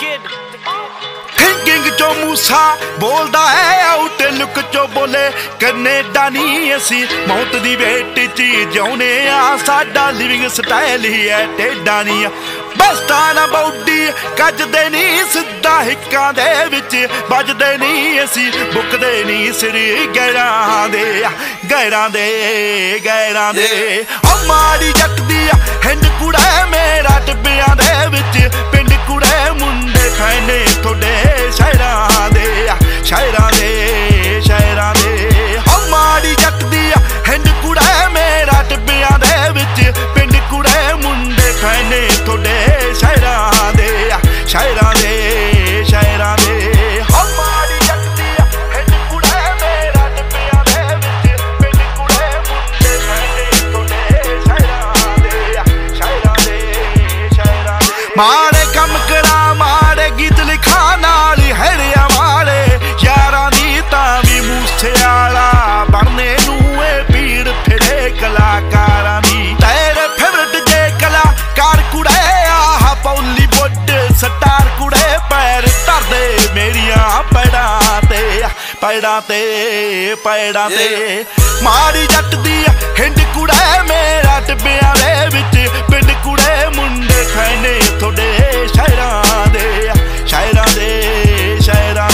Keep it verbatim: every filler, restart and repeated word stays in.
thinking चो मूसा बोलदा है आउट लुक चो बोले कनेडा नहीं असी मौत दी वेट च जिउने आ साडा लिविंग स्टाइल ही है टेढ़ा नहीं बस्ता ना बौडी कजदे नहीं सिद्धा हिक्कां दे विच बजदे नहीं असी बुकदे नहीं सिर गैरां दे गैरां दे गैरां दे ओ माड़ी जट दी हिंद कुड़े मेरा टिब्बियां दे विच पिंड कुड़े मुंडे खैने थोड़े शायरां दे शायरां दे शायरां दे ओ माड़ी जट दी हिंद कुड़े मेरा टिब्बियां दे विच पिंड कुड़े मुंडे खैने थोड़े शायरां दे शायरां दे शायरां दे ओ माड़ी जट दी हिंद कुड़े मेरा टिब्बियां दे विच पिंड कुड़े मुंडे खैने थोड़े शायरां दे शायरां दे शायरां दे माड़े कम करा माड़े गीत लिखा नाल हैड़िया वाले यारां दी तां वी मूसे आला बनने नूं ए पीड़ फिरे कलाकारां दी तेरे फेवरेट जे कलाकार कुड़े आह बॉलीवुड स्टार कुड़े पैर धर दे मेरियां पैड़ां ते पैड़ां ते पैड़ां ते माड़ी जट दी हिंद कुड़े मेरा टिब्बियां दे विच पिंड कुड़े मुंडे खैने थोड़े शायरां दे शायरां दे शायरां